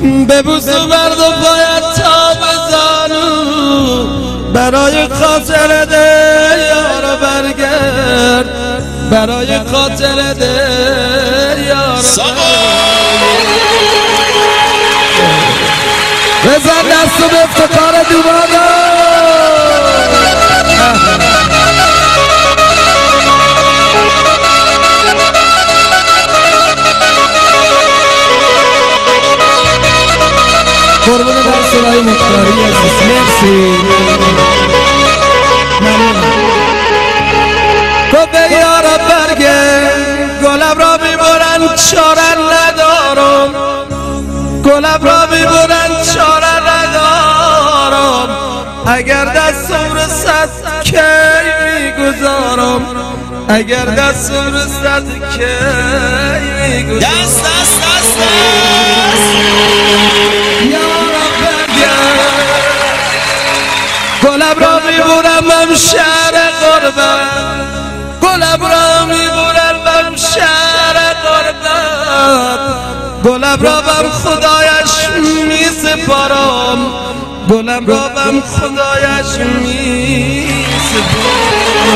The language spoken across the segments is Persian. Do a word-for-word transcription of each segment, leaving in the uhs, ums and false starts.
ببوس و برد و باید تا بزانو برای خاطر ده یارو برگرد برای خاطر ده یارو بزن دستو به افتخار دوباره قربون در سرای مختاری عزیز مرسی تو به یارا برگرد گلم را میبرن چاره ندارم گلم را میبرن چاره ندارم اگر دستم رسد کی میگذارم اگر دستم رسد کی میگذارم دست دست دست دست یارا برگرد گلم را میبرم من شهر قربت گلم را میبرم من شهر قربت گلم را بر خدایش میسپارم گلم را بر خدایش میسپارم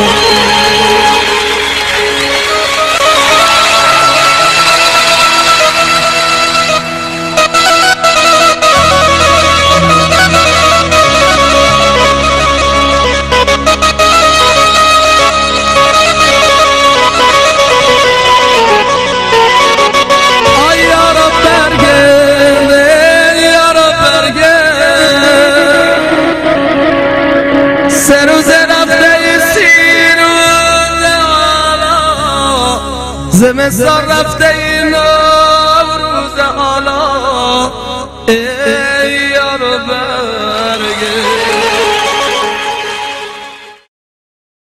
سه روز رفته ای سی روز حالا زمستان رفته ای نو روز حالا ای یارو